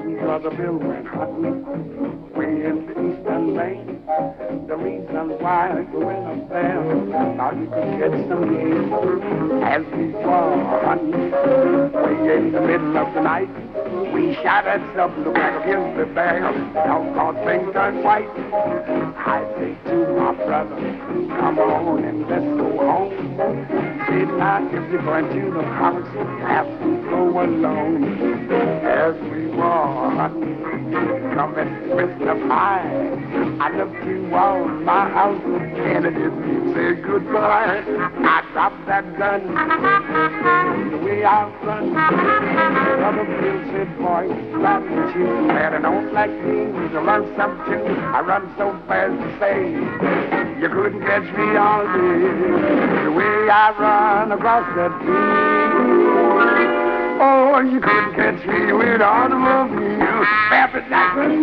Brother Bill went hunting way in the eastern lane. The reason why we went up there, thought you could get some game. As we were hunting way in the middle of the night, we shot at something looked like a grizzly bear. Doggone thing turned white. I say to my brother, come on and let's go home. He said, now if you're going to the house, you have to go alone. As we were hunting, coming with the pie, I looked toward my house and I didn't say goodbye. I dropped that gun, the way I run. Brother Bill said, boy, glad that you man, I don't like me to run some too. I run so fast to say, you couldn't catch me all day. The way I run across that field. Oh, you couldn't catch me with automobile. Pepper Jackson,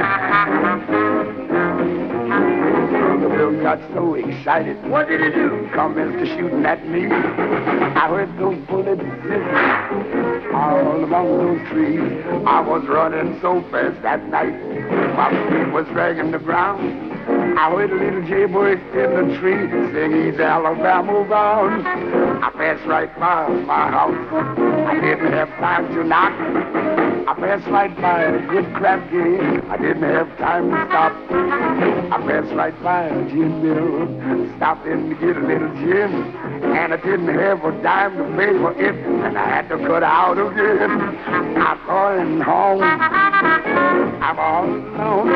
Brother Bill got so excited. What did he do? Commenced shooting at me. I heard those bullets sizzle all along those trees. I was running so fast that night, my feet was dragging the ground. I heard a little jaybird in the tree sing, he's Alabama bound. I passed right by my house. I didn't have time to knock. I passed right by a good crab game. I didn't have time to stop. I passed right by a gin mill. Stopped in to get a little gin. And I didn't have a dime to pay for it. And I had to cut out again. I'm going home. I'm all alone.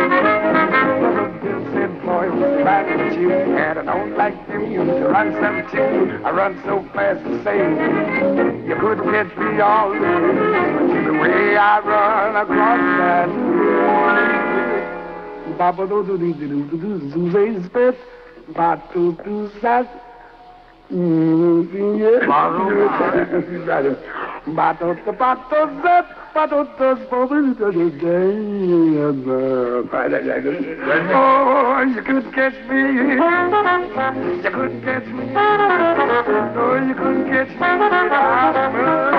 Boy, what's back at you? And I don't like you to run some too. I run so fast to say you couldn't catch me all day. The way I run across that Baba do do do do do do do do spit Batu do that Batu the Batu that Batu does for the oh, you couldn't catch me. You couldn't catch me. No, you couldn't catch me.